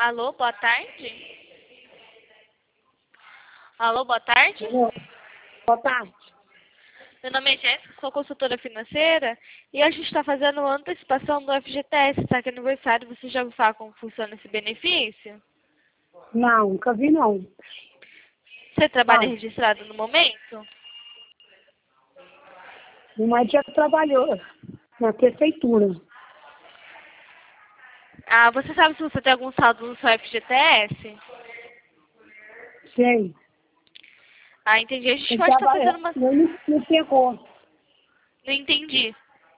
Alô, boa tarde? Alô, boa tarde? Boa tarde. Meu nome é Jéssica, sou consultora financeira e a gente está fazendo uma antecipação do FGTS, tá? Que é aniversário. Você já ouviu falar como funciona esse benefício? Não, nunca vi não. Você trabalha Não. registrado no momento? Minha mãe já trabalhou na prefeitura. Ah, você sabe se você tem algum saldo no seu FGTS? Sei. Ah, entendi. A gente Ele pode estar trabalha, fazendo uma... ele me pegou. Não entendi.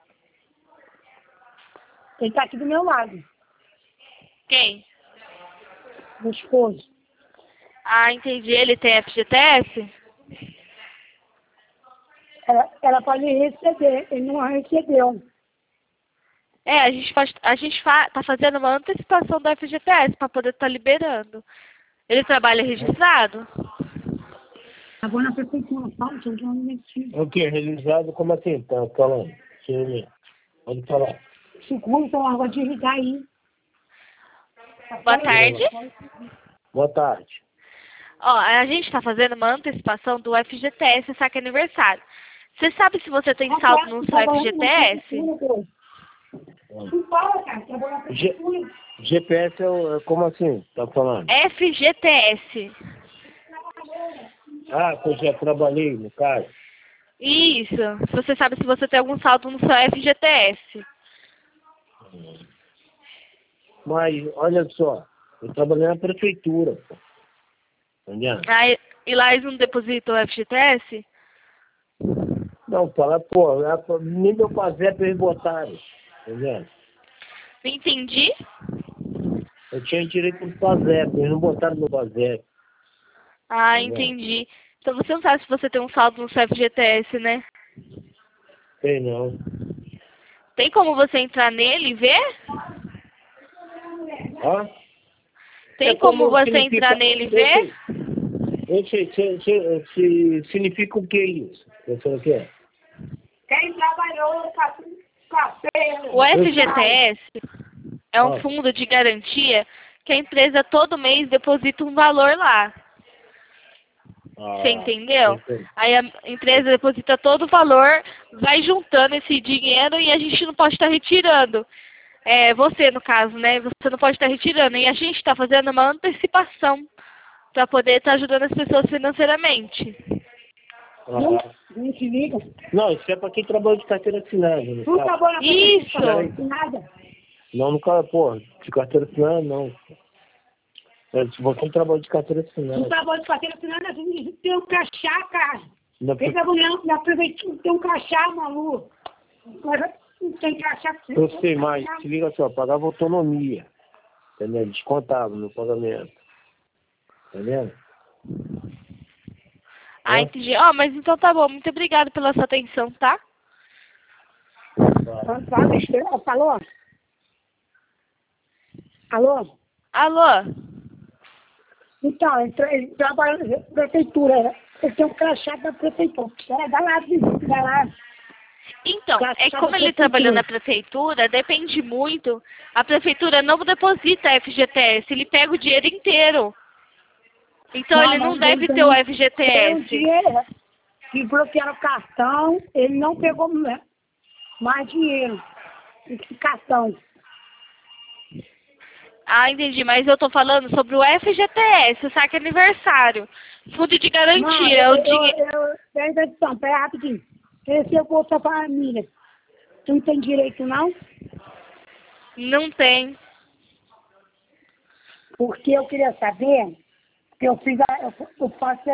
Ele tá aqui do meu lado, Quem? meu esposo. Ah, entendi. Ele tem FGTS? Ela pode receber, ele não recebeu. É, a gente tá fazendo uma antecipação do FGTS para poder estar liberando. Ele trabalha registrado? Agora na prefeitura, fala, que eu não menti. O que? Realizado como assim? Tá falando? Deixa eu ver. Pode falar. Seguro, então água de ligar aí. Boa tarde. Boa tarde. Ó, a gente está fazendo uma antecipação do FGTS, saque aniversário. Você sabe se você tem saldo no seu FGTS? Não fala, cara, trabalha na prefeitura. GPS como assim? Tá falando? FGTS. Ah, que eu já trabalhei, no caso. Isso. Se você sabe se você tem algum saldo no seu FGTS. Mas, olha só, eu trabalhei na prefeitura, pô. Entendeu? Aí, e lá eles não depositam o FGTS? Não, fala, pô, nem meu PASEP eles botaram. Entendeu? Não entendi. Eu tinha direito do PASEP, eles não botaram meu PASEP. Ah, Entendeu? entendi. Então você não sabe se você tem um saldo no seu FGTS, né? Sei não. Tem como você entrar nele e ver? Ó. Tem como você significa, entrar nele e ver? Eu sei, significa o que isso? Eu sei o que é. Quem trabalhou café. O FGTS é um Ah. fundo de garantia que a empresa todo mês deposita um valor lá. Você entendeu? Entendi. Aí a empresa deposita todo o valor, vai juntando esse dinheiro e a gente não pode estar retirando. É, você, no caso, né? Você não pode estar retirando. E a gente está fazendo uma antecipação para poder estar ajudando as pessoas financeiramente. Não se liga. Não, isso é para quem trabalha de carteira assinada. Não, Não trabalha na prefeitura. Isso! Nada. não, nunca, pô, de carteira assinada não. É, se você trabalha de carteira Não assinada. trabalha de carteira assinada, tem um crachá, cara. Na Quem trabalha na prefeitura tem um crachá, maluco. Mas não tem crachá. Eu sei, mas se liga só, pagava autonomia. Entendeu? Descontava no pagamento. Entendeu? Ah, entendi. Ó, mas então tá bom. Muito obrigada pela sua atenção, tá? Falou? Alô? Alô? Então, ele trabalha na prefeitura. Ele tem um crachá da prefeitura. Dá lá. Então, é Crachá como da ele prefeitura. trabalhou na prefeitura, depende muito. A prefeitura não deposita FGTS, ele pega o dinheiro inteiro. Então ele não Mas deve ele ter o tem um FGTS. dinheiro que bloquearam o cartão, ele não pegou mais dinheiro. Esse cartão. Ah, entendi, mas eu tô falando sobre o FGTS, o saque aniversário. Fundo de garantia, é o dinheiro. Peraí, edição, peraí rapidinho. Esse é Bolsa Família. Tu não tem direito, não? Não tem. Porque eu queria saber, que eu fiz, eu faço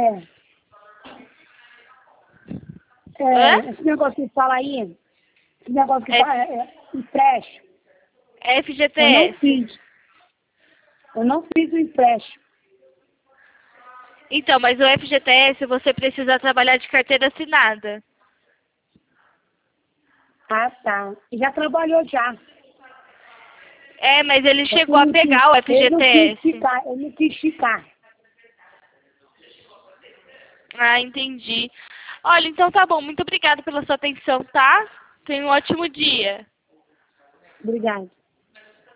Hã? esse negócio que fala aí, esse negócio que fala, empréstimo. Eu não FGTS. fiz. Eu não fiz o empréstimo. Então, mas o FGTS você precisa trabalhar de carteira assinada. Ah, tá. Já trabalhou já. É, mas ele Eu chegou a não pegar o quis- FGTS. Eu não quis ficar. Ah, entendi. Olha, então tá bom. Muito obrigada pela sua atenção, tá? Tenha um ótimo dia. Obrigada.